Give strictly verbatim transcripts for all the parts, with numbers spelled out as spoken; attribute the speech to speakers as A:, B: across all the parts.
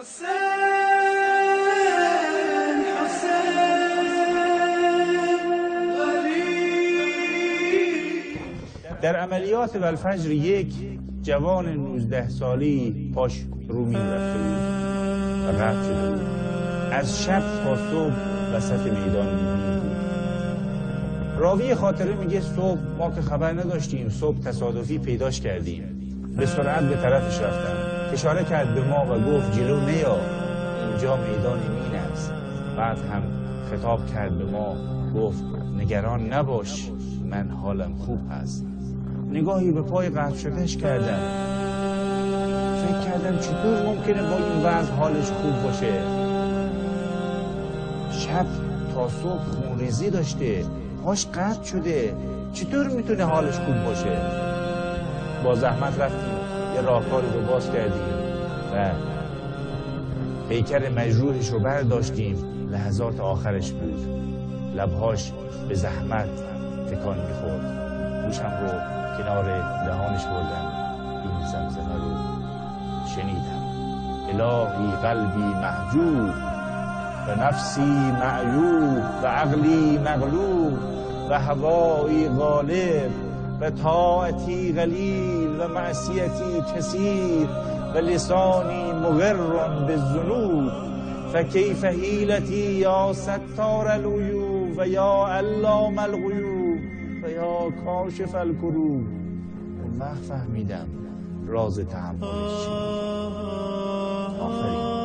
A: در عملیات والفجر یک جوان نوزده سالی پاش رومی رفته بود و قطع شده بود. از شب تا صبح وسط میدان می‌بینید. راوی خاطره میگه صبح ما که خبر نداشتیم، صبح تصادفی پیداش کردیم. به سرعت به طرفش رفتم. اشاره کرد به ما و گفت جلو نیا، اینجا میدان مین است. بعد هم خطاب کرد به ما، گفت نگران نباش، من حالم خوب هست. نگاهی به پای قطع شدهش کردم. فکر کردم چطور ممکنه با این وضع حالش خوب باشه؟ شب تا صبح خونریزی داشته، پاش قطع شده، چطور میتونه حالش خوب باشه؟ با زحمت رفتیم یه راهکاری رو باز کردیم و پیکر مجروحش رو برداشتیم. لحظات آخرش بود، لبهاش به زحمت تکان میخورد. گوشم رو کنار دهانش بردم، این زمزمه رو شنیدم: الهی قلبی محجوب و نفسی معیوب و عقلی مغلوب و هوایی غالب و طاعتی قلیل و معصیتی کثیر و لسانی مغر بالذنوب فکیف حیلتی یا ستار العیوب و یا علام الغیوب و یا کاشف الکروب. اون وقت فهمیدم راز تحملش چیه. آفرین.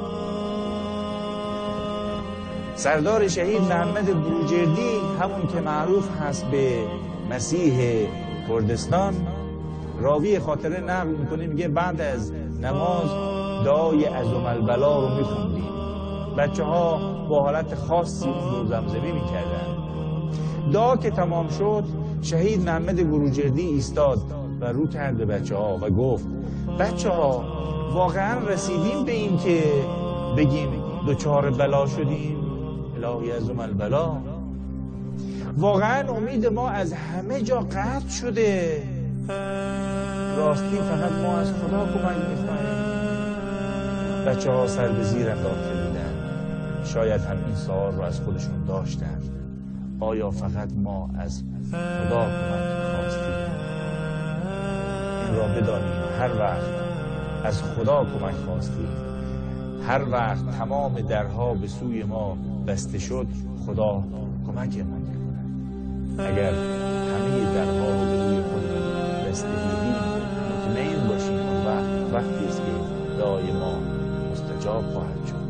A: سردار شهید محمد بروجردی، همون که معروف هست به مسیح کردستان، راوی خاطره نقل میکنه، میگه بعد از نماز دعای عظم البلا رو میخوندیم. بچه ها با حالت خاصی اون رو زمزمه میکردن. دعا که تمام شد، شهید محمد بروجردی ایستاد و رو کرد به بچه ها و گفت: بچه ها واقعا رسیدیم به این که بگیم دوچار بلا شدیم؟ الهی عظم البلا. واقعا امید ما از همه جا قطع شده. راستی فقط ما از خدا کمک می‌خوایم. بچه ها سر به زیر انداخته بودن. شاید هم این سوال رو از خودشون داشتن: آیا فقط ما از خدا کمک خواستیم؟ این را بدانیم هر وقت از خدا کمک خواستیم، هر وقت تمام درها به سوی ما بسته شد، خدا کمکمان می‌کند. اگر همه درها رو به روی خودمون بسته دیدیم، مطمئن باشیم اون وقت وقتی است که دعای ما مستجاب خواهد شد.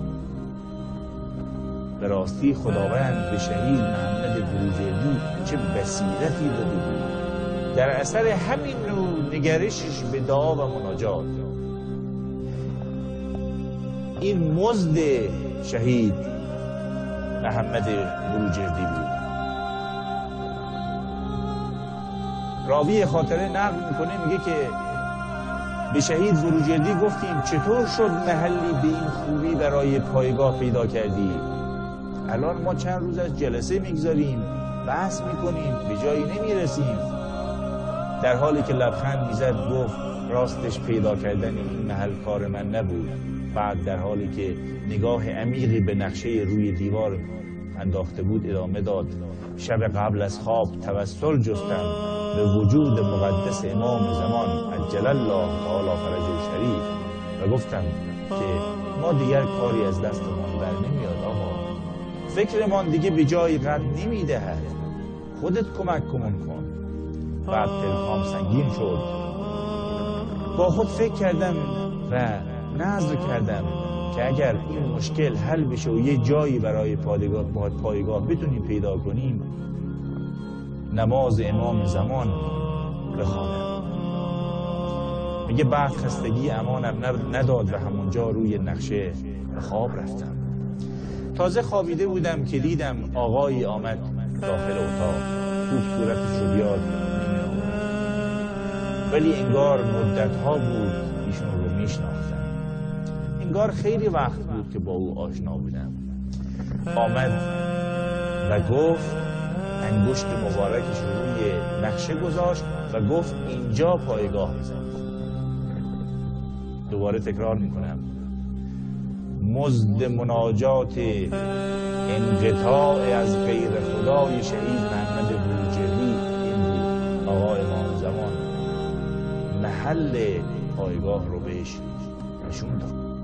A: به راستی خداوند به شهید محمد بروجردی چه بصیرتی داده بود. در اثر همین نوع نگرشش به دعا و مناجات، این مزد شهید محمد بروجردی بود. راوی خاطره نقل میکنه، میگه که به شهید بروجردی گفتیم چطور شد محلی به این خوبی برای پایگاه پیدا کردی؟ الان ما چند روز از جلسه میگذاریم، بحث میکنیم، به جایی نمیرسیم. در حالی که لبخند میزد گفت راستش پیدا کردن این محل کار من نبود. بعد در حالی که نگاه عمیقی به نقشه روی دیوار انداخته بود ادامه داد: شب قبل از خواب توسل جستم به وجود مقدس امام زمان عجل الله تعالی فرجه شریف و گفتم که ما دیگر کاری از دستمان بر نمیاد آقا، فکرمان دیگه به جایی قد نمیدهد، خودت کمک کمون کن. بعد دلخوام سنگین شد. با خود فکر کردم و نظر کردم که اگر این مشکل حل بشه و یه جایی برای پایگاه پایگاه بتونیم پیدا کنیم، نماز امام زمان بخوانم. میگه بعد خستگی امانم نداد و همونجا روی نقشه به خواب رفتم. تازه خوابیده بودم که دیدم آقایی آمد داخل اتاق. خوب صورتش رو بیاد نمی‌آورد، ولی انگار مدت‌ها بود ایشون رو میشناختم. انگار خیلی وقت بود که با او آشنا بودم. آمد و گفت، انگشت مبارکش روی نقشه گذاشت و گفت اینجا پایگاه بزن. دوباره تکرار میکنم، مزد مناجات انقطاع از غیر خدای شهید محمد بروجردی این بود. آقا امام زمان محل پایگاه رو بهش نشون داد.